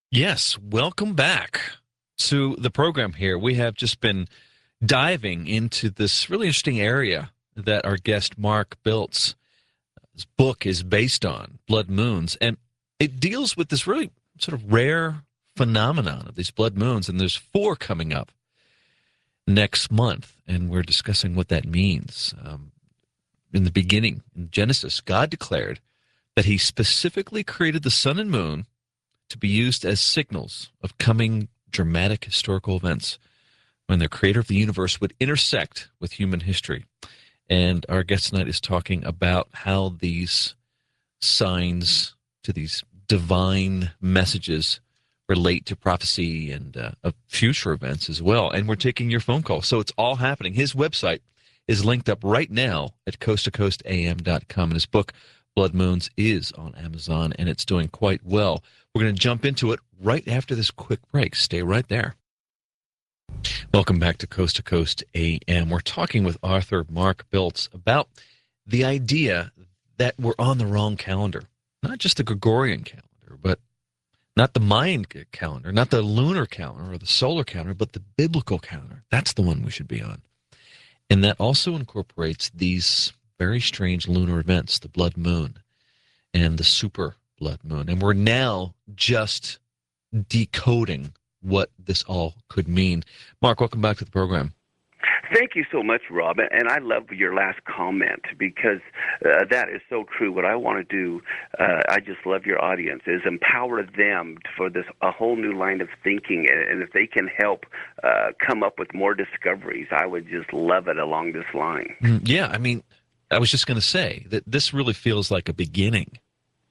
Yes, welcome back to the program here. We have just been diving into this really interesting area that our guest Mark Bilt's book is based on, Blood Moons. And it deals with this really sort of rare phenomenon of these blood moons. And there's four coming up next month. And we're discussing what that means. In the beginning, in Genesis, God declared that he specifically created the sun and moon to be used as signals of coming dramatic historical events when the creator of the universe would intersect with human history. And our guest tonight is talking about how these signs to these divine messages relate to prophecy and of future events as well. And we're taking your phone call. So it's all happening. His website is linked up right now at coasttocoastam.com. And his book, Blood Moons, is on Amazon, and it's doing quite well. We're going to jump into it right after this quick break. Stay right there. Welcome back to Coast to Coast AM. We're talking with author Mark Biltz about the idea that we're on the wrong calendar, not just the Gregorian calendar, but not the Mayan calendar, not the lunar calendar or the solar calendar, but the biblical calendar. That's the one we should be on. And that also incorporates these very strange lunar events, the blood moon and the super blood moon. And we're now just decoding what this all could mean. Mark, welcome back to the program. Thank you so much, Rob. And I love your last comment because that is so true. What I want to do, I just love your audience, is empower them for this a whole new line of thinking. And if they can help come up with more discoveries, I would just love it along this line. Yeah, I mean, I was just going to say that this really feels like a beginning.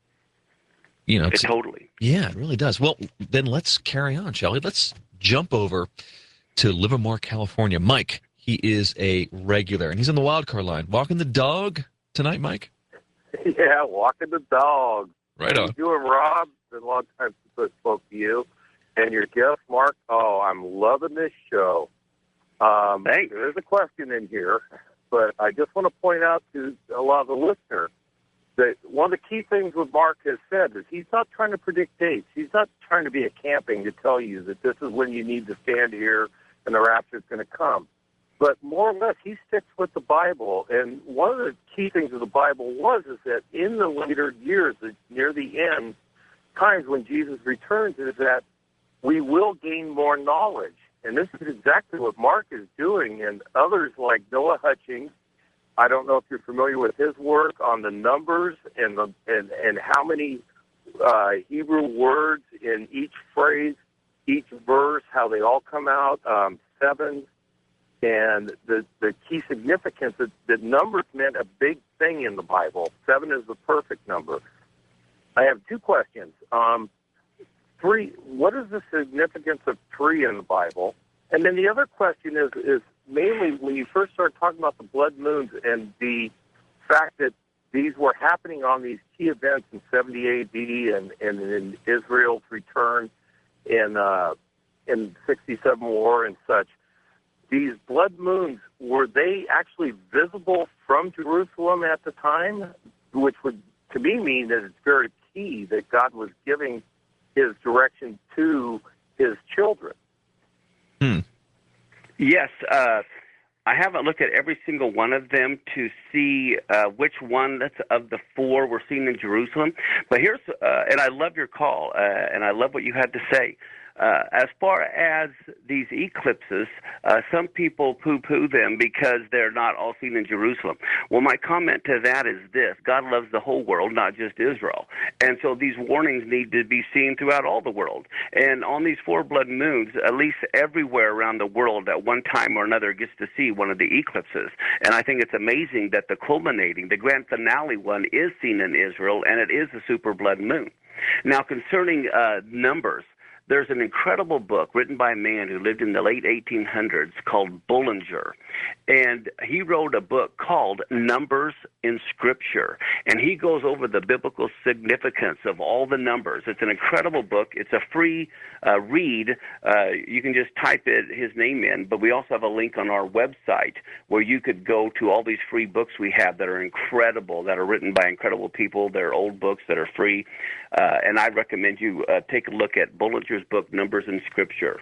You know, Totally. Yeah, it really does. Well, then let's carry on, shall we? Let's jump over to Livermore, California. Mike, he is a regular, and he's on the wild card line. Walking the dog tonight, Mike? Yeah, walking the dog. Right How on. you doing, Rob? It's been a long time since I spoke to you. And your guest, Mark. Oh, I'm loving this show. Thanks. There's a question in here, but I just want to point out to a lot of the listeners that one of the key things what Mark has said is he's not trying to predict dates. He's not trying to be a camping to tell you that this is when you need to stand here and the rapture is going to come. But more or less, he sticks with the Bible. And one of the key things of the Bible is that in the later years, near the end, times when Jesus returns, is that we will gain more knowledge. And this is exactly what Mark is doing, and others like Noah Hutchings. I don't know if you're familiar with his work on the numbers and how many Hebrew words in each phrase, each verse, how they all come out, 7, and the key significance that numbers meant a big thing in the Bible. 7 is the perfect number. I have two questions. 3, what is the significance of 3 in the Bible? And then the other question is mainly when you first started talking about the blood moons and the fact that these were happening on these key events in 70 A.D. and in Israel's return in 67 war and such. These blood moons, were they actually visible from Jerusalem at the time? Which would, to me, mean that it's very key that God was giving his direction to his children. Yes, I haven't looked at every single one of them to see which one that's of the 4 we're seeing in Jerusalem. But here's, and I love your call, and I love what you had to say. As far as these eclipses, some people poo-poo them because they're not all seen in Jerusalem. Well, my comment to that is this: God loves the whole world, not just Israel. And so these warnings need to be seen throughout all the world. And on these 4 blood moons, at least everywhere around the world at one time or another gets to see one of the eclipses. And I think it's amazing that the culminating, the grand finale one is seen in Israel, and it is the super blood moon. Now, concerning numbers, there's an incredible book written by a man who lived in the late 1800s called Bullinger. And he wrote a book called Numbers in Scripture. And he goes over the biblical significance of all the numbers. It's an incredible book. It's a free read. You can just type his name in, but we also have a link on our website where you could go to all these free books we have that are incredible, that are written by incredible people. They're old books that are free. And I recommend you take a look at Bullinger's book, Numbers in Scripture.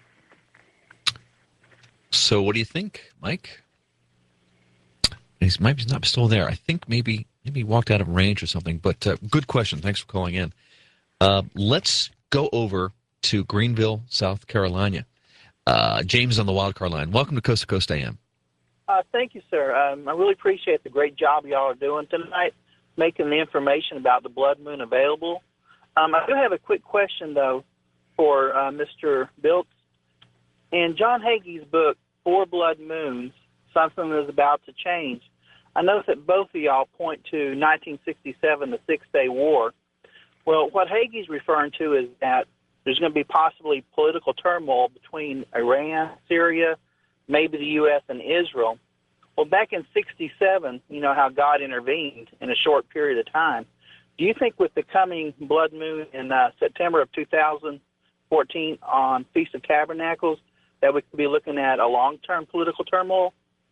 So what do you think, Mike? He's not still there. I think maybe he walked out of range or something. But good question. Thanks for calling in. Let's go over to Greenville, South Carolina. James on the Wildcard line. Welcome to Coast AM. Thank you, sir. I really appreciate the great job y'all are doing tonight, making the information about the blood moon available. I do have a quick question, though, for Mr. Biltz. In John Hagee's book, Four Blood Moons, Something Is About to Change, I noticed that both of y'all point to 1967, the Six-Day War. Well, what Hagee's referring to is that there's going to be possibly political turmoil between Iran, Syria, maybe the U.S. and Israel. Well, back in 67, you know how God intervened in a short period of time. Do you think with the coming blood moon in September of 2014 on Feast of Tabernacles that we could be looking at a long-term political turmoil?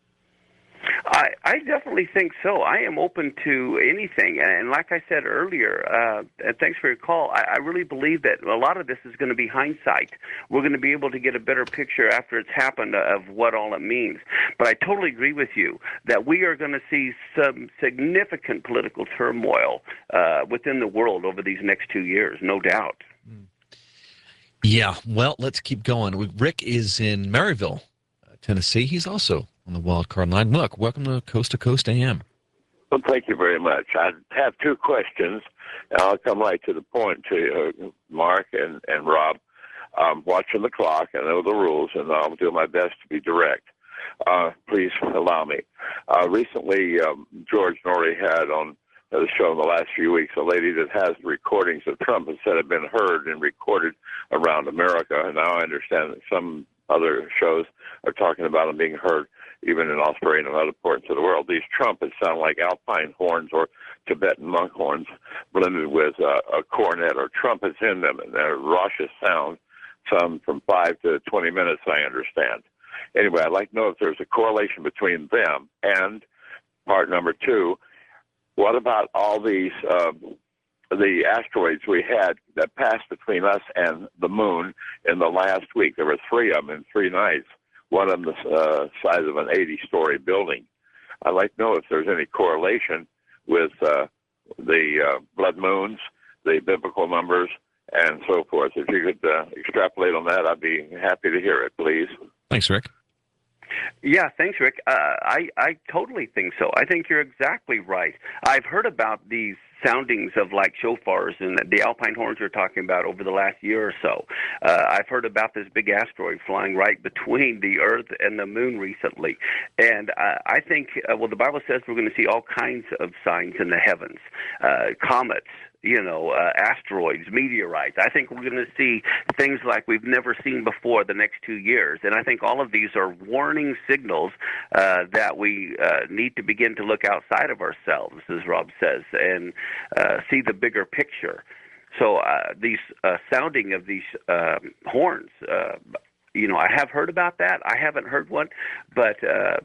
I definitely think so. I am open to anything. And like I said earlier, and thanks for your call, I really believe that a lot of this is going to be hindsight. We're going to be able to get a better picture after it's happened of what all it means. But I totally agree with you that we are going to see some significant political turmoil within the world over these next 2 years, no doubt. Yeah, well, let's keep going. Rick is in Maryville, Tennessee. He's also on the Wildcard line. Look, welcome to Coast AM. Well, thank you very much. I have two questions, and I'll come right to the point to Mark and Rob. I'm watching the clock. I know the rules, and I'll do my best to be direct. Please allow me. Recently, George Norrie had on the show in the last few weeks a lady that has recordings of Trump and said have been heard and recorded around America, and now I understand that some other shows are talking about them being heard even in Australia and other parts of the world. These trumpets sound like alpine horns or Tibetan monk horns blended with a cornet or trumpets in them, and they're raucous sound, some from 5 to 20 minutes, I understand. Anyway, I'd like to know if there's a correlation between them. And part number two, what about all these the asteroids we had that passed between us and the moon in the last week? There were 3 of them in 3 nights, one of them the size of an 80-story building. I'd like to know if there's any correlation with the blood moons, the biblical numbers, and so forth. If you could extrapolate on that, I'd be happy to hear it, please. Thanks, Rick. Yeah, thanks, Rick. I totally think so. I think you're exactly right. I've heard about these soundings of like shofars and the alpine horns you're talking about over the last year or so. I've heard about this big asteroid flying right between the Earth and the moon recently. And I think, well, the Bible says we're going to see all kinds of signs in the heavens, comets, asteroids, meteorites. I think we're going to see things like we've never seen before the next 2 years. And I think all of these are warning signals that we need to begin to look outside of ourselves, as Rob says, and see the bigger picture. So these sounding of these horns, I have heard about that. I haven't heard one, but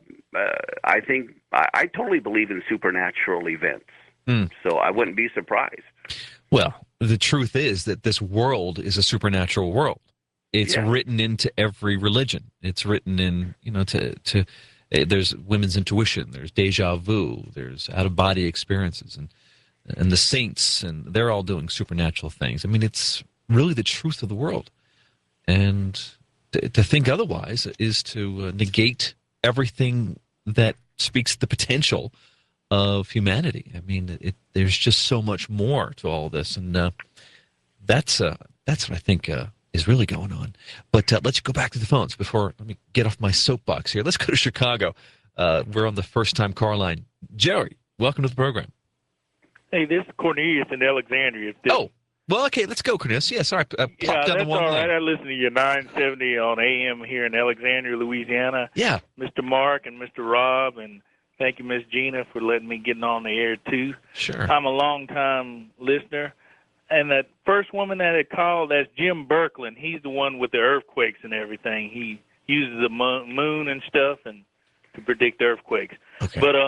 I think I totally believe in supernatural events. So I wouldn't be surprised. Well, the truth is that this world is a supernatural world. It's written into every religion. It's written in, there's women's intuition, there's deja vu, there's out-of-body experiences, and the saints, and they're all doing supernatural things. I mean, it's really the truth of the world. And to think otherwise is to negate everything that speaks the potential of humanity. I mean, there's just so much more to all this, and that's what I think is really going on. But let's go back to the phones let me get off my soapbox here. Let's go to Chicago. We're on the first-time car line. Jerry, welcome to the program. Hey, this is Cornelius in Alexandria. Well, okay, let's go, Cornelius. Yeah, sorry, I Yeah, popped down the that's one all line. right. I listen to your 970 on AM here in Alexandria, Louisiana. Yeah, Mr. Mark and Mr. Rob, and thank you, Miss Gina, for letting me get on the air, too. sure. I'm a long-time listener. And that first woman that had called, that's Jim Birkeland. He's the one with the earthquakes and everything. He uses the moon and stuff and to predict earthquakes. Okay. But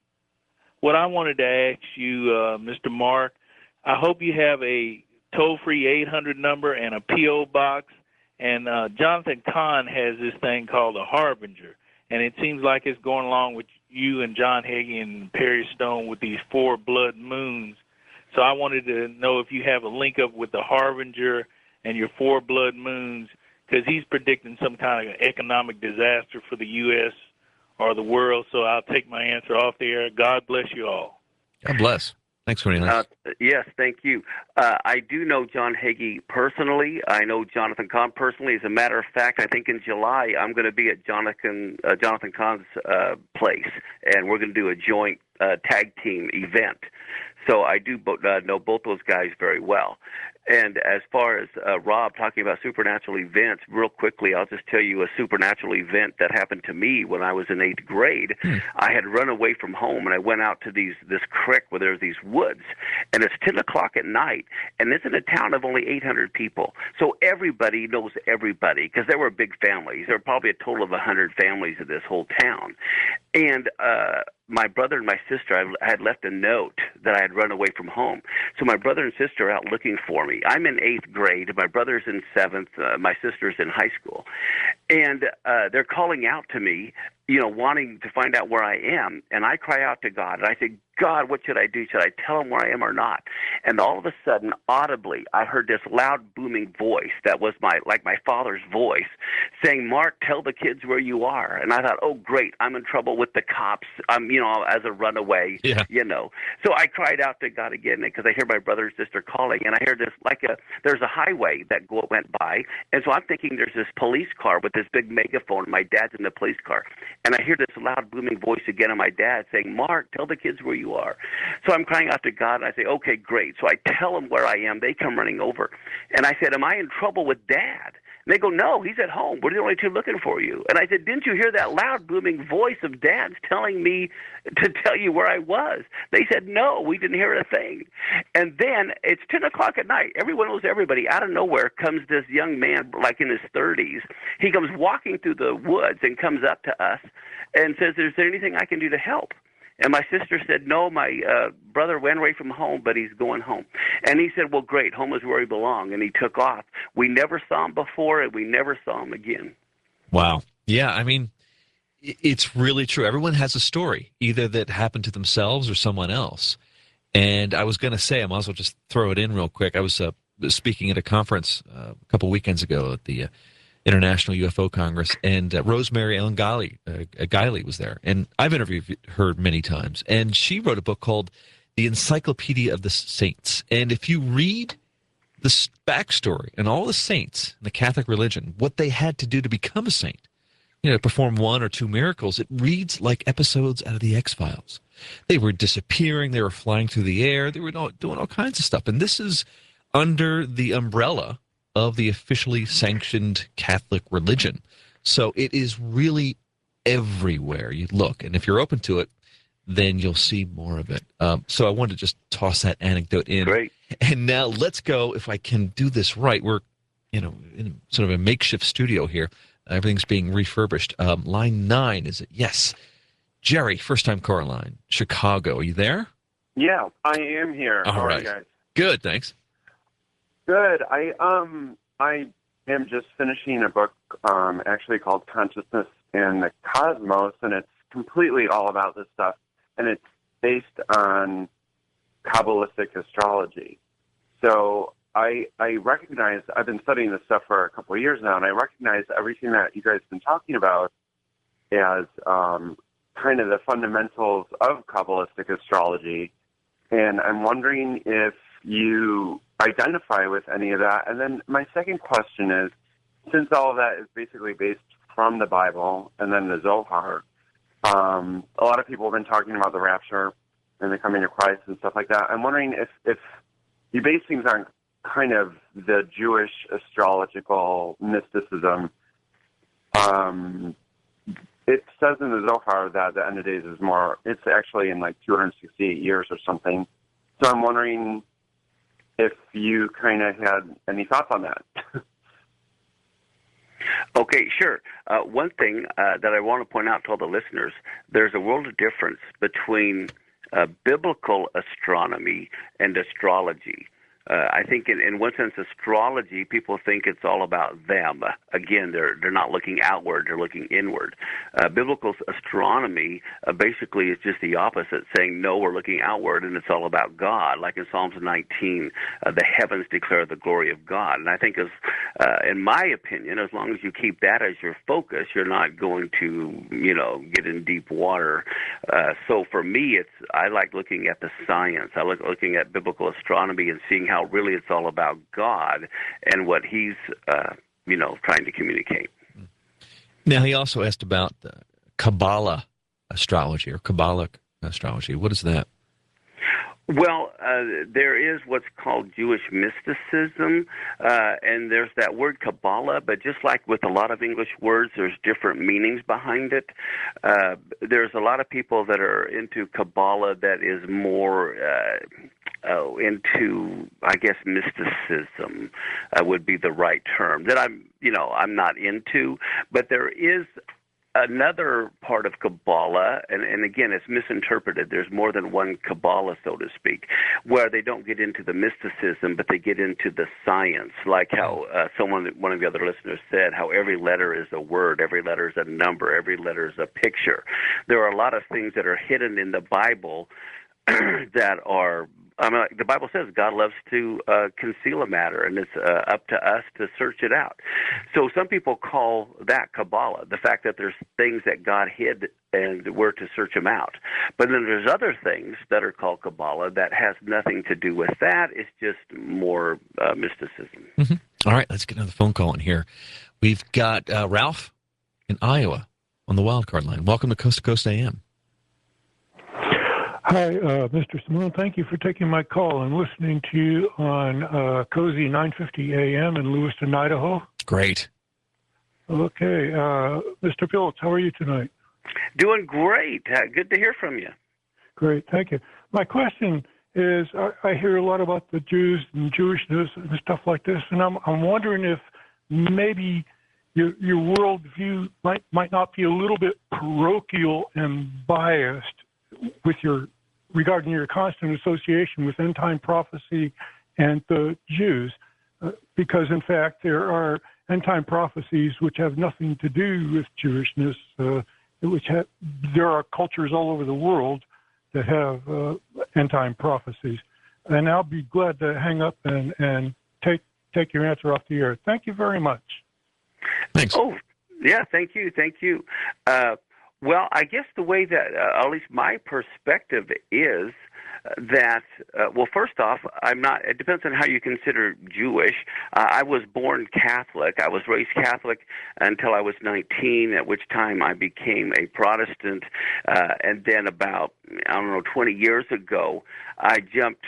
what I wanted to ask you, Mr. Mark, I hope you have a toll-free 800 number and a P.O. box. And Jonathan Kahn has this thing called a Harbinger. And it seems like it's going along with you and John Hagee and Perry Stone with these 4 blood moons. So I wanted to know if you have a link up with the Harbinger and your 4 blood moons, because he's predicting some kind of economic disaster for the U.S. or the world. So I'll take my answer off the air. God bless you all. God bless. Thanks, Cornelius. Yes, thank you. I do know John Hagee personally. I know Jonathan Kahn personally. As a matter of fact, I think in July I'm going to be at Jonathan Kahn's place, and we're going to do a joint tag team event. So I do know both those guys very well. And as far as Rob talking about supernatural events, real quickly, I'll just tell you a supernatural event that happened to me when I was in 8th grade. I had run away from home, and I went out to this creek where there's these woods, and it's 10 o'clock at night, and it's in a town of only 800 people. So everybody knows everybody because there were big families. There were probably a total of 100 families in this whole town. And my brother and my sister, I had left a note that I had run away from home. So my brother and sister are out looking for me. I'm in 8th grade. My brother's in 7th. My sister's in high school. And they're calling out to me, wanting to find out where I am. And I cry out to God. And I say, God, what should I do? Should I tell them where I am or not? And all of a sudden, audibly, I heard this loud, booming voice that was like my father's voice saying, Mark, tell the kids where you are. And I thought, oh, great, I'm in trouble with the cops. I'm, as a runaway, So I cried out to God again because I hear my brother and sister calling, and I hear this there's a highway that went by. And so I'm thinking there's this police car with this big megaphone. My dad's in the police car. And I hear this loud, booming voice again of my dad saying, Mark, tell the kids where you are. So I'm crying out to God, and I say, okay, great. So I tell them where I am. They come running over. And I said, am I in trouble with Dad? And they go, no, he's at home. We're the only two looking for you. And I said, didn't you hear that loud, booming voice of Dad's telling me to tell you where I was? They said, no, we didn't hear a thing. And then it's 10 o'clock at night. Everyone knows everybody. Out of nowhere comes this young man, like in his 30s. He comes walking through the woods and comes up to us and says, is there anything I can do to help? And my sister said, no, my brother went away from home, but he's going home. And he said, well, great, home is where he belongs. And he took off. We never saw him before, and we never saw him again. Wow. Yeah, I mean, it's really true. Everyone has a story, either that happened to themselves or someone else. And I was going to say, I might as well just throw it in real quick. I was speaking at a conference a couple weekends ago at the International UFO Congress, and Rosemary Ellen Guiley was there. And I've interviewed her many times, and she wrote a book called The Encyclopedia of the Saints. And if you read the backstory and all the saints in the Catholic religion, what they had to do to become a saint, perform 1 or 2 miracles, it reads like episodes out of the X-Files. They were disappearing, they were flying through the air, they were doing all kinds of stuff. And this is under the umbrella of the officially sanctioned Catholic religion. So it is really everywhere you look. And if you're open to it, then you'll see more of it. So I wanted to just toss that anecdote in. Great. And now let's go, if I can do this right. We're, in sort of a makeshift studio here. Everything's being refurbished. Line 9, is it? Yes. Jerry, first-time caller line, Chicago. Are you there? Yeah, I am here. All How right. are you guys? Good, thanks. Good. I am just finishing a book actually called Consciousness and the Cosmos, and it's completely all about this stuff, and it's based on Kabbalistic astrology. So I recognize, I've been studying this stuff for a couple of years now, and I recognize everything that you guys have been talking about as kind of the fundamentals of Kabbalistic astrology, and I'm wondering if you identify with any of that. And then my second question is, since all of that is basically based from the Bible and then the Zohar, a lot of people have been talking about the rapture and the coming of Christ and stuff like that. I'm wondering if you base things on kind of the Jewish astrological mysticism. It says in the Zohar that the end of days is more, it's actually in like 268 years or something. So I'm wondering if you kind of had any thoughts on that. Okay, sure. One thing that I want to point out to all the listeners, there's a world of difference between biblical astronomy and astrology. I think in one sense, astrology, people think it's all about them. Again, they're not looking outward, they're looking inward. Biblical astronomy basically is just the opposite, saying, no, we're looking outward, and it's all about God. Like in Psalms 19, the heavens declare the glory of God. And I think, in my opinion, as long as you keep that as your focus, you're not going to, get in deep water. So for me, I like looking at the science. I like looking at biblical astronomy and seeing how really it's all about God and what He's, trying to communicate. Now, he also asked about Kabbalah astrology or Kabbalic astrology. What is that? Well, there is what's called Jewish mysticism, and there's that word Kabbalah, but just like with a lot of English words, there's different meanings behind it. There's a lot of people that are into Kabbalah that is more into, I guess, mysticism would be the right term, that I'm not into, but there is another part of Kabbalah, and again, it's misinterpreted. There's more than one Kabbalah, so to speak, where they don't get into the mysticism, but they get into the science, like how one of the other listeners said, how every letter is a word, every letter is a number, every letter is a picture. There are a lot of things that are hidden in the Bible that are, the Bible says God loves to conceal a matter, and it's up to us to search it out. So some people call that Kabbalah, the fact that there's things that God hid and we're to search them out. But then there's other things that are called Kabbalah that has nothing to do with that. It's just more mysticism. Mm-hmm. All right, let's get another phone call in here. We've got Ralph in Iowa on the wildcard line. Welcome to Coast to Coast AM. Hi, Mr. Simone. Thank you for taking my call and listening to you on Cozy 950 AM in Lewiston, Idaho. Great. Okay. Mr. Phillips, how are you tonight? Doing great. Good to hear from you. Great. Thank you. My question is, I hear a lot about the Jews and Jewishness and stuff like this, and I'm wondering if maybe your worldview might not be a little bit parochial and biased with regarding your constant association with end-time prophecy and the Jews, because in fact there are end-time prophecies which have nothing to do with Jewishness, there are cultures all over the world that have end-time prophecies. And I'll be glad to hang up and take your answer off the air. Thank you very much. Thanks. Oh, yeah, thank you. Well, I guess the way that, at least my perspective is that, first off, it depends on how you consider Jewish. I was born Catholic. I was raised Catholic until I was 19, at which time I became a Protestant. And then about, 20 years ago, I jumped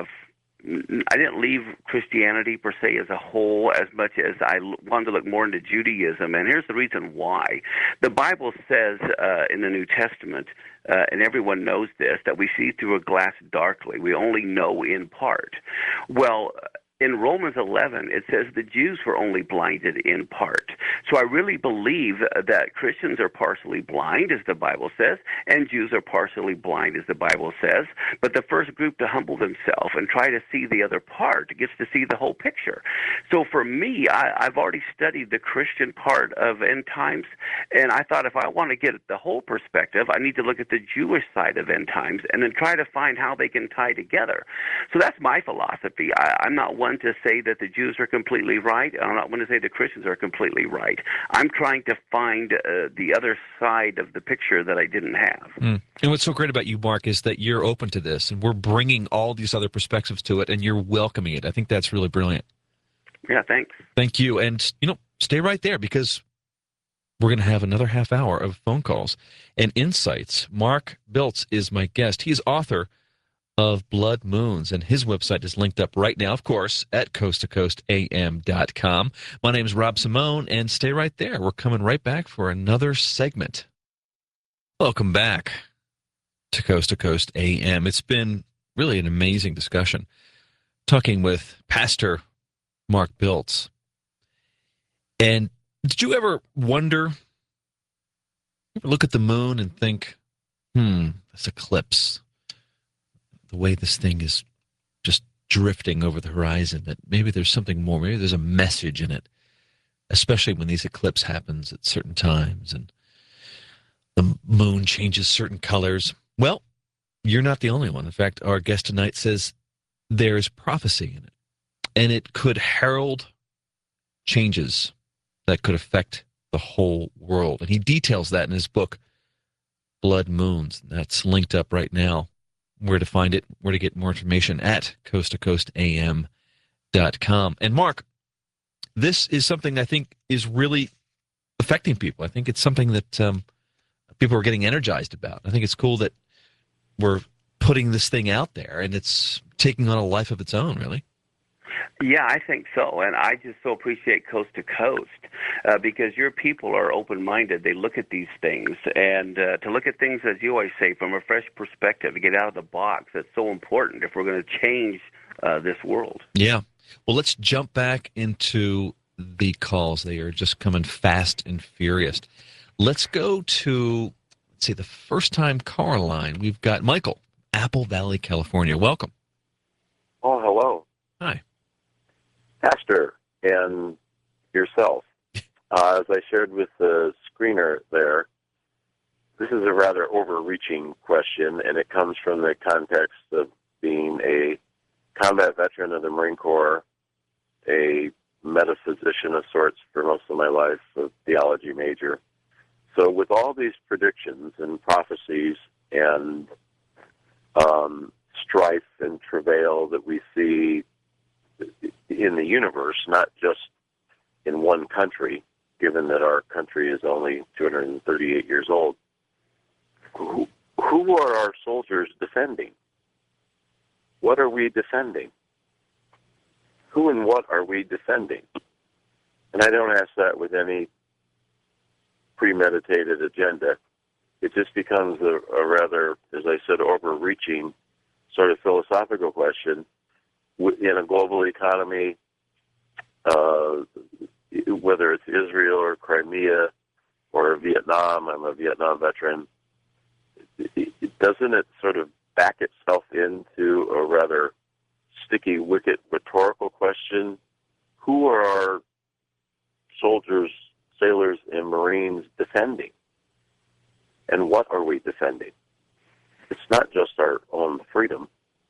I didn't leave Christianity per se as a whole as much as I wanted to look more into Judaism. And here's the reason why. The Bible says in the New Testament, and everyone knows this, that we see through a glass darkly. We only know in part. Well, in Romans 11, it says the Jews were only blinded in part. So I really believe that Christians are partially blind, as the Bible says, and Jews are partially blind, as the Bible says. But the first group to humble themselves and try to see the other part gets to see the whole picture. So for me, I've already studied the Christian part of end times, and I thought if I want to get the whole perspective, I need to look at the Jewish side of end times and then try to find how they can tie together. So that's my philosophy. I'm not one to say that the Jews are completely right. I'm not one to say the Christians are completely right. I'm trying to find the other side of the picture that I didn't have. And what's so great about you, Mark, is that you're open to this, and we're bringing all these other perspectives to it, and you're welcoming it. I think that's really brilliant. Yeah, thanks. Thank you. And, stay right there, because we're going to have another half hour of phone calls and insights. Mark Biltz is my guest. He is author of blood moons, and his website is linked up right now, of course, at coasttocoastam.com. My name is Rob Simone, and stay right there. We're coming right back for another segment. Welcome back to Coast AM. It's been really an amazing discussion, talking with Pastor Mark Biltz. And did you ever wonder, look at the moon and think, this eclipse, the way this thing is just drifting over the horizon, that maybe there's something more, maybe there's a message in it, especially when these eclipses happens at certain times and the moon changes certain colors. Well, you're not the only one. In fact, our guest tonight says there's prophecy in it, and it could herald changes that could affect the whole world. And he details that in his book, Blood Moons. That's linked up right now. Where to find it, where to get more information at coasttocoastam.com. And Mark, this is something I think is really affecting people. I think it's something that people are getting energized about. I think it's cool that we're putting this thing out there, and it's taking on a life of its own, really. Yeah, I think so, and I just so appreciate Coast to Coast because your people are open-minded. They look at these things, and to look at things, as you always say, from a fresh perspective, to get out of the box, that's so important if we're going to change this world. Yeah. Well, let's jump back into the calls. They are just coming fast and furious. Let's go to, the first-time caller line. We've got Michael, Apple Valley, California. Welcome. Oh, hello. Hi. Pastor and yourself. As I shared with the screener there, this is a rather overreaching question, and it comes from the context of being a combat veteran of the Marine Corps, a metaphysician of sorts for most of my life, a theology major. So with all these predictions and prophecies and strife and travail that we see in the universe, not just in one country, given that our country is only 238 years old, who are our soldiers defending? What are we defending? Who and what are we defending? And I don't ask that with any premeditated agenda. It just becomes a rather, as I said, overreaching sort of philosophical question. In a global economy, whether it's Israel or Crimea or Vietnam, I'm a Vietnam veteran, doesn't it sort of back itself into a rather sticky, wicked, rhetorical question? Who are our soldiers, sailors, and Marines defending? And what are we defending? It's not just our own freedom.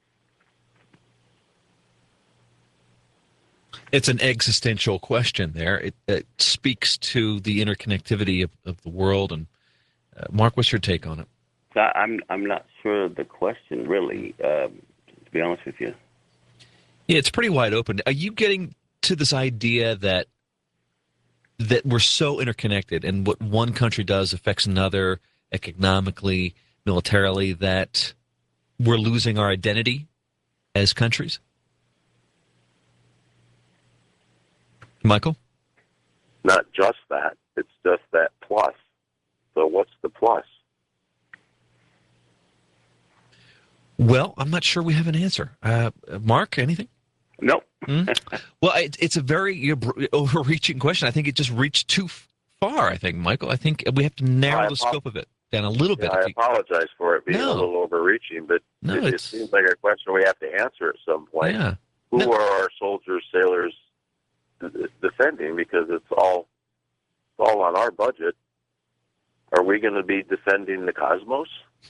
It's an existential question there. It speaks to the interconnectivity of the world. And Mark, what's your take on it? I'm not sure of the question, really, to be honest with you. Yeah, it's pretty wide open. Are you getting to this idea that we're so interconnected, and what one country does affects another economically, militarily, that we're losing our identity as countries? Michael? Not just that. It's just that plus. So what's the plus? Well, I'm not sure we have an answer. Mark, anything? Nope. Well, it's a very overreaching question. I think it just reached too far, I think, Michael. I think we have to narrow the scope of it down a little bit. I apologize for it being a little overreaching, but it seems like a question we have to answer at some point. Yeah. Who are our soldiers, sailors defending? Because it's all on our budget. Are we going to be defending the cosmos?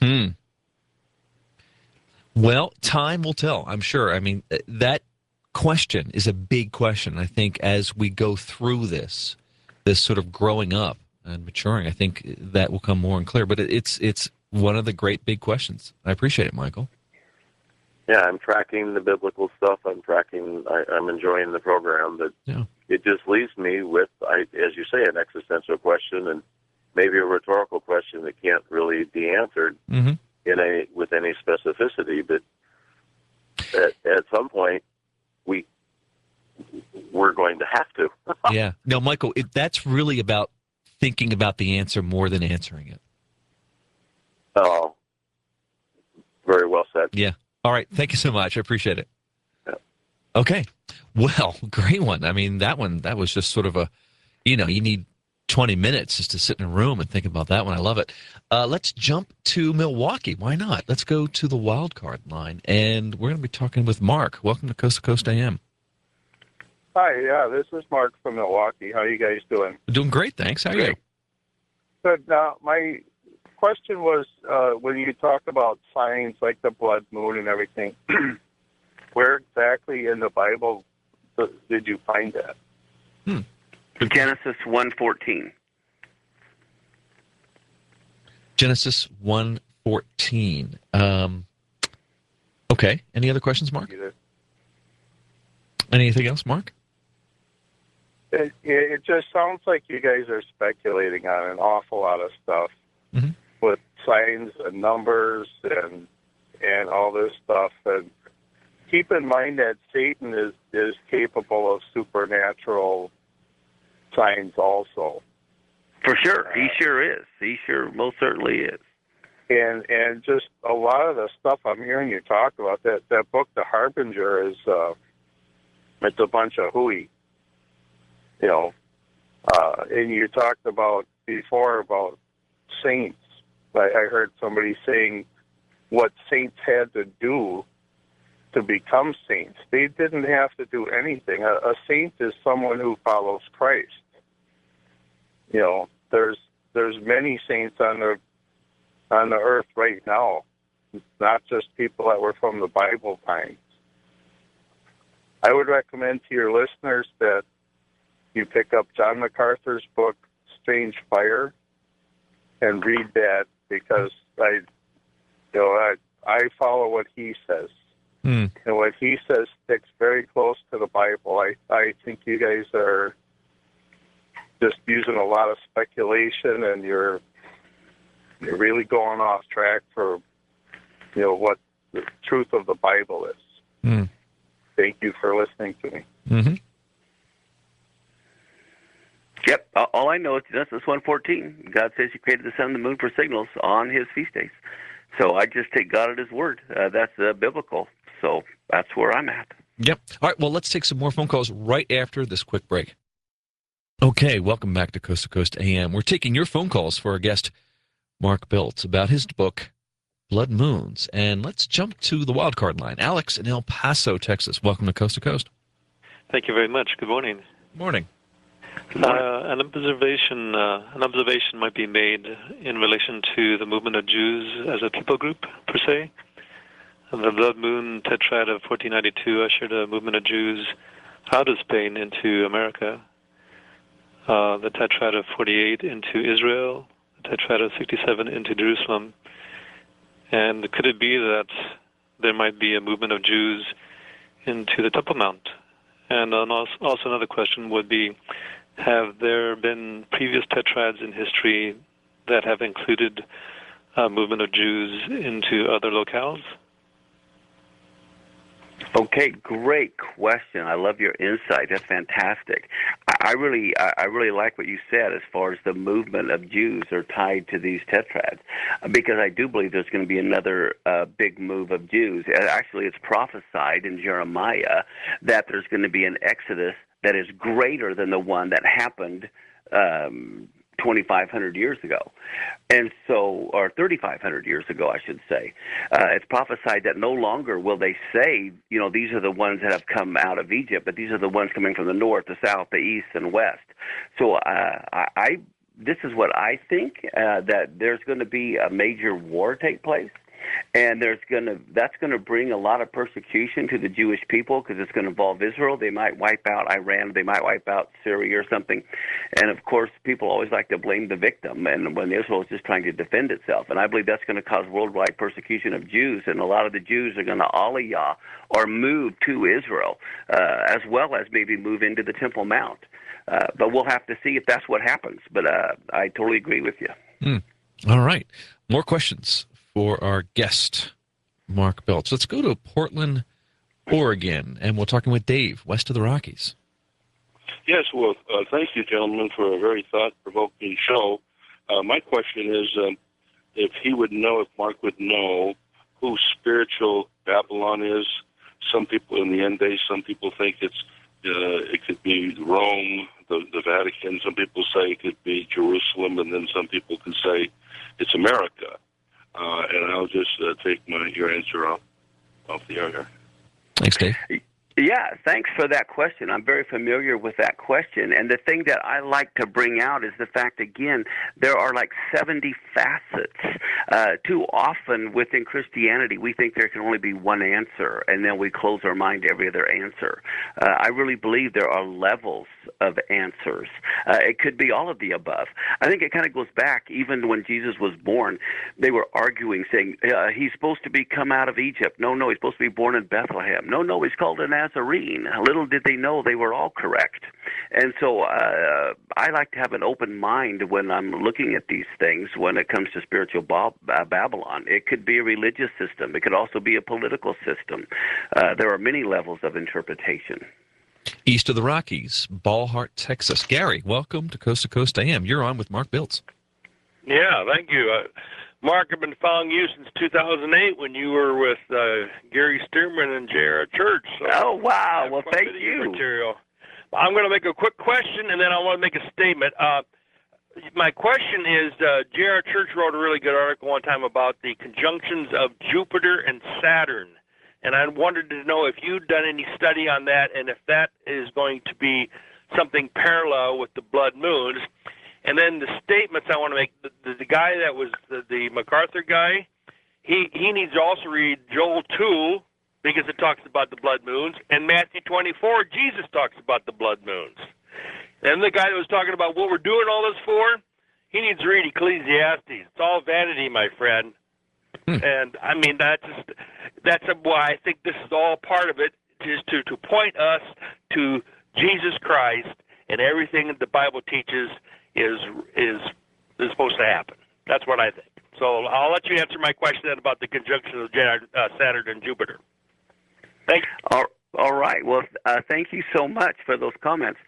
Well, time will tell, I'm sure. I mean, that question is a big question. I think as we go through this sort of growing up and maturing, I think that will come more and clear. But it's one of the great big questions. I appreciate it, Michael. Yeah, I'm tracking the biblical stuff. I'm enjoying the program. But it just leaves me with, as you say, an existential question and maybe a rhetorical question that can't really be answered with any specificity. But at some point, we're going to have to. Yeah. No, Michael, that's really about thinking about the answer more than answering it. Oh, very well said. Yeah. All right. Thank you so much. I appreciate it. Yeah. Okay. Well, great one. I mean, that was just sort of you need 20 minutes just to sit in a room and think about that one. I love it. Let's jump to Milwaukee. Why not? Let's go to the wild card line, and we're going to be talking with Mark. Welcome to Coast to Coast AM. Hi, yeah, this is Mark from Milwaukee. How are you guys doing? Doing great, thanks. How are you? Good. Now, my question was, when you talk about signs like the blood moon and everything, where exactly in the Bible did you find that? Genesis 1:14. Genesis 1:14. Okay. Any other questions, Mark? Anything else, Mark? It just sounds like you guys are speculating on an awful lot of stuff with signs and numbers and all this stuff. And keep in mind that Satan is capable of supernatural signs also. For sure. He sure is. He sure most certainly is. And just a lot of the stuff I'm hearing you talk about, that book, The Harbinger, is it's a bunch of hooey. And you talked about before about saints. I heard somebody saying what saints had to do to become saints. They didn't have to do anything. A saint is someone who follows Christ. There's many saints on the earth right now, not just people that were from the Bible times. I would recommend to your listeners that you pick up John MacArthur's book, Strange Fire, and read that, because I follow what he says. And what he says sticks very close to the Bible. I think you guys are just using a lot of speculation, and you're really going off track for what the truth of the Bible is. Thank you for listening to me. Mm-hmm. Yep. All I know is Genesis 1:14. God says He created the sun and the moon for signals on His feast days. So I just take God at His word. That's biblical. So that's where I'm at. Yep. All right. Well, let's take some more phone calls right after this quick break. Okay. Welcome back to Coast AM. We're taking your phone calls for our guest, Mark Biltz, about his book, Blood Moons. And let's jump to the wild card line. Alex in El Paso, Texas. Welcome to Coast. Thank you very much. Good morning. Morning. An observation might be made in relation to the movement of Jews as a people group, per se. The Blood Moon Tetrad of 1492 ushered a movement of Jews out of Spain into America. The Tetrad of 48 into Israel. The Tetrad of 67 into Jerusalem. And could it be that there might be a movement of Jews into the Temple Mount? And also another question would be, have there been previous tetrads in history that have included a movement of Jews into other locales? Okay, great question. I love your insight. That's fantastic. I really like what you said as far as the movement of Jews are tied to these tetrads, because I do believe there's going to be another big move of Jews. Actually, it's prophesied in Jeremiah that there's going to be an exodus that is greater than the one that happened 2,500 years ago, and so, or 3,500 years ago, I should say. It's prophesied that no longer will they say, these are the ones that have come out of Egypt, but these are the ones coming from the north, the south, the east, and west. So this is what I think, that there's going to be a major war take place. And that's going to bring a lot of persecution to the Jewish people, because it's going to involve Israel. They might wipe out Iran. They might wipe out Syria or something. And, of course, people always like to blame the victim, and when Israel is just trying to defend itself. And I believe that's going to cause worldwide persecution of Jews, and a lot of the Jews are going to aliyah or move to Israel, as well as maybe move into the Temple Mount. But we'll have to see if that's what happens. But I totally agree with you. All right. More questions for our guest, Mark Biltz. Let's go to Portland, Oregon. And we're talking with Dave, west of the Rockies. Yes, well, thank you, gentlemen, for a very thought-provoking show. My question is if Mark would know who spiritual Babylon is. Some people in the end days, some people think it could be Rome, the Vatican. Some people say it could be Jerusalem, and then some people can say it's America. And I'll just take your answer off the air. Thanks, Dave. Yeah, thanks for that question. I'm very familiar with that question. And the thing that I like to bring out is the fact, again, there are like 70 facets. Too often within Christianity, we think there can only be one answer, and then we close our mind to every other answer. I really believe there are levels of answers. It could be all of the above. I think it kind of goes back, even when Jesus was born, they were arguing, saying, he's supposed to be come out of Egypt. No, he's supposed to be born in Bethlehem. No, he's called a Nazarene. Little did they know they were all correct. And so I like to have an open mind when I'm looking at these things when it comes to spiritual Babylon. It could be a religious system. It could also be a political system. There are many levels of interpretation. East of the Rockies, Ballhart, Texas. Gary, welcome to Coast AM. You're on with Mark Biltz. Yeah, thank you. Mark, I've been following you since 2008 when you were with Gary Stearman and J.R. Church. So oh, wow. Well, thank you. Material. I'm going to make a quick question, and then I want to make a statement. My question is, J.R. Church wrote a really good article one time about the conjunctions of Jupiter and Saturn. And I wanted to know if you'd done any study on that and if that is going to be something parallel with the blood moons. And then the statements I want to make, the guy that was the MacArthur guy, he needs to also read Joel 2 because it talks about the blood moons, and Matthew 24, Jesus talks about the blood moons. And the guy that was talking about what we're doing all this for, he needs to read Ecclesiastes. It's all vanity, my friend. And, I mean, that's why I think this is all part of it, is to point us to Jesus Christ and everything that the Bible teaches is supposed to happen. That's what I think. So I'll let you answer my question about the conjunction of Saturn and Jupiter. Thank you. All right. Well, thank you so much for those comments.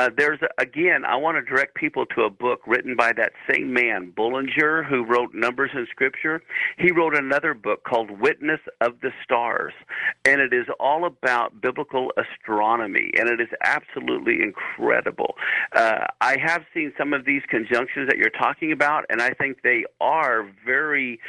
Again, I want to direct people to a book written by that same man, Bullinger, who wrote Numbers in Scripture. He wrote another book called Witness of the Stars, and it is all about biblical astronomy, and it is absolutely incredible. I have seen some of these conjunctions that you're talking about, and I think they are very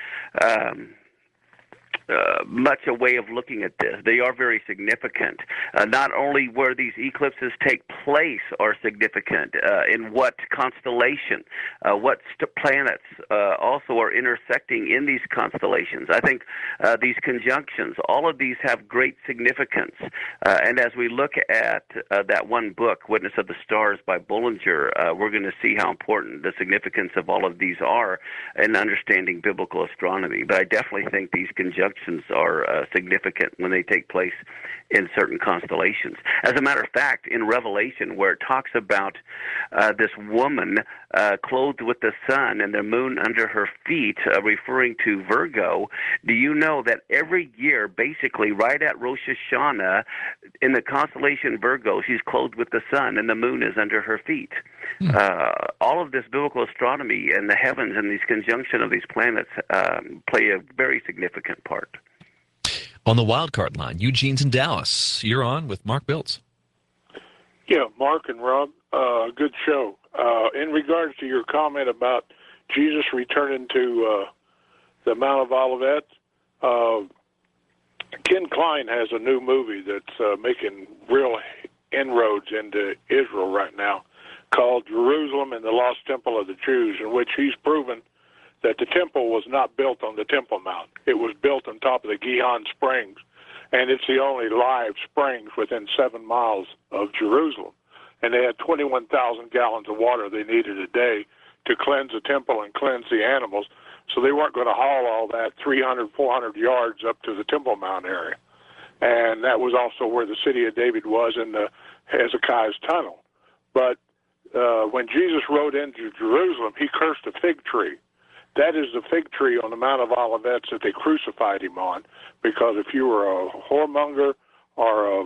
much a way of looking at this. They are very significant. Not only where these eclipses take place are significant, in what constellation, what planets also are intersecting in these constellations. I think these conjunctions, all of these have great significance. And as we look at that one book, Witness of the Stars by Bullinger, we're going to see how important the significance of all of these are in understanding biblical astronomy. But I definitely think these conjunctions are significant when they take place in certain constellations. As a matter of fact, in Revelation, where it talks about this woman clothed with the sun and the moon under her feet, referring to Virgo, do you know that every year, basically right at Rosh Hashanah, in the constellation Virgo, she's clothed with the sun and the moon is under her feet? All of this biblical astronomy and the heavens and these conjunction of these planets play a very significant part. On the wildcard line, Eugene's in Dallas. You're on with Mark Biltz. Yeah, Mark and Rob, good show. In regards to your comment about Jesus returning to the Mount of Olivet, Ken Klein has a new movie that's making real inroads into Israel right now called Jerusalem and the Lost Temple of the Jews, in which he's proven that the temple was not built on the Temple Mount. It was built on top of the Gihon Springs, and it's the only live springs within 7 miles of Jerusalem. And they had 21,000 gallons of water they needed a day to cleanse the temple and cleanse the animals, so they weren't going to haul all that 300, 400 yards up to the Temple Mount area. And that was also where the city of David was in the Hezekiah's tunnel. But when Jesus rode into Jerusalem, he cursed a fig tree. That is the fig tree on the Mount of Olivet that they crucified him on, because if you were a whoremonger or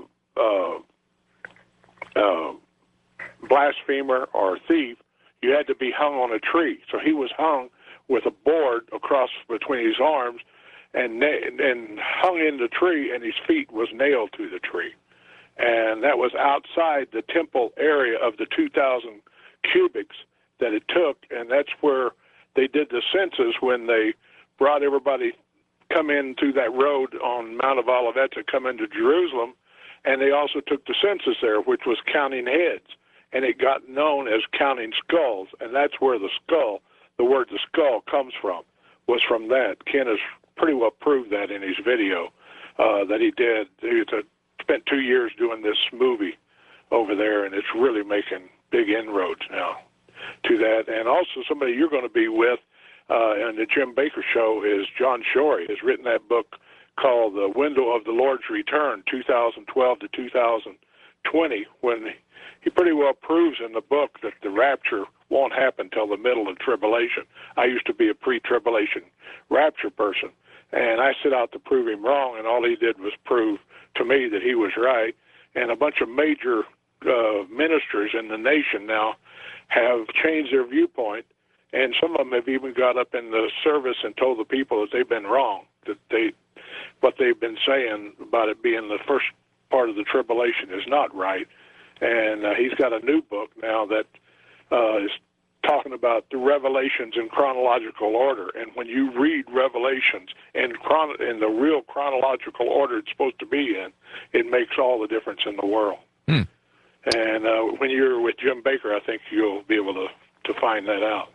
a blasphemer or a thief, you had to be hung on a tree. So he was hung with a board across between his arms and hung in the tree, and his feet was nailed to the tree. And that was outside the temple area of the 2,000 cubics that it took, and that's where they did the census when they brought everybody come in through that road on Mount of Olivet to come into Jerusalem, and they also took the census there, which was counting heads, and it got known as counting skulls, and that's where the word the skull comes from, was from that. Ken has pretty well proved that in his video that he did. He spent 2 years doing this movie over there, and it's really making big inroads now to that. And also somebody you're going to be with on the Jim Baker Show is John Shorey. Has written that book called The Window of the Lord's Return, 2012 to 2020, when he pretty well proves in the book that the rapture won't happen till the middle of tribulation. I used to be a pre-tribulation rapture person, and I set out to prove him wrong, and all he did was prove to me that he was right. And a bunch of major ministers in the nation now have changed their viewpoint, and some of them have even got up in the service and told the people that they've been wrong, that what they've been saying about it being the first part of the tribulation is not right. And he's got a new book now that is talking about the Revelations in chronological order. And when you read Revelations in the real chronological order it's supposed to be in, it makes all the difference in the world. And when you're with Jim Baker, I think you'll be able to find that out.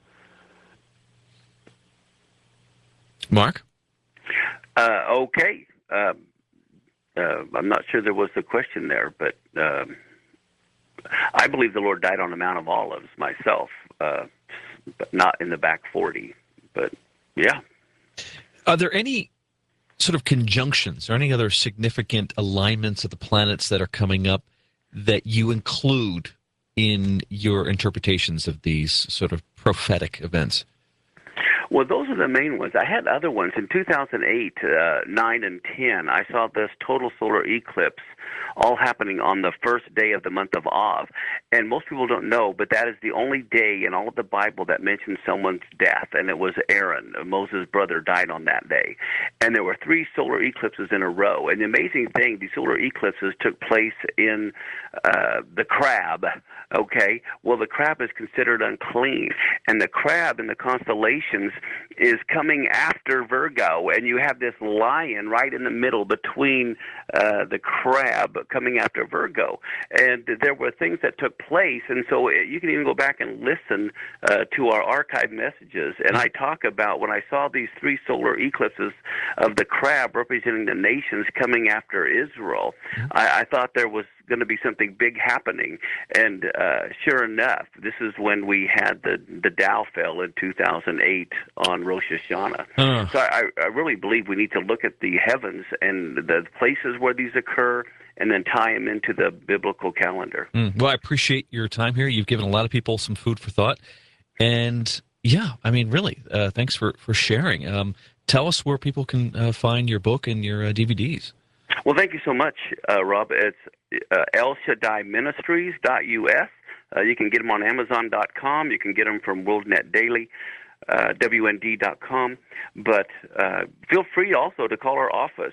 Mark? Okay. I'm not sure there was a question there, but I believe the Lord died on the Mount of Olives myself, but not in the back 40. But, yeah. Are there any sort of conjunctions or any other significant alignments of the planets that are coming up that you include in your interpretations of these sort of prophetic events? Well, those are the main ones. I had other ones. In 2008, 9, and 10, I saw this total solar eclipse all happening on the first day of the month of Av. And most people don't know, but that is the only day in all of the Bible that mentions someone's death, and it was Aaron, Moses' brother, died on that day. And there were 3 solar eclipses in a row. And the amazing thing, the solar eclipses took place in the crab, okay? Well, the crab is considered unclean, and the crab in the constellations is coming after Virgo, and you have this lion right in the middle between the crab coming after Virgo. And there were things that took place, and so you can even go back and listen to our archived messages. And I talk about when I saw these 3 solar eclipses of the crab representing the nations coming after Israel, I thought there was going to be something big happening. And sure enough, this is when we had the Dow fell in 2008 on Rosh Hashanah. So I really believe we need to look at the heavens and the places where these occur and then tie them into the biblical calendar. Well, I appreciate your time here. You've given a lot of people some food for thought. And, yeah, I mean, really, thanks for sharing. Tell us where people can find your book and your DVDs. Well, thank you so much, Rob. It's El Shaddai Ministries.us. You can get them on Amazon.com. You can get them from WorldNet Daily, WND.com. But feel free also to call our office,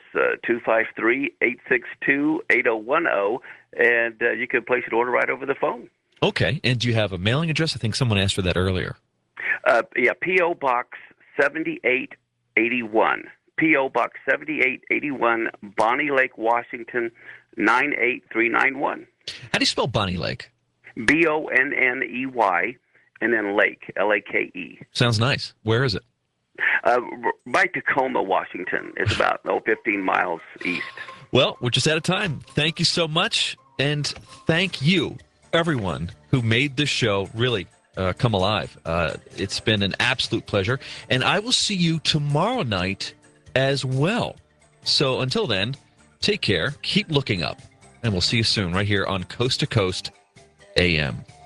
253-862-8010, and you can place an order right over the phone. Okay. And do you have a mailing address? I think someone asked for that earlier. Yeah, P.O. Box 7881. P.O. Box 7881, Bonnie Lake, Washington, 98391. How do you spell Bonnie Lake? Bonney, and then Lake, Lake. Sounds nice. Where is it? By Tacoma, Washington. It's about 15 miles east. Well, we're just out of time. Thank you so much, and thank you, everyone who made this show really come alive. It's been an absolute pleasure, and I will see you tomorrow night as well. So until then, take care, keep looking up, and we'll see you soon right here on Coast to Coast AM.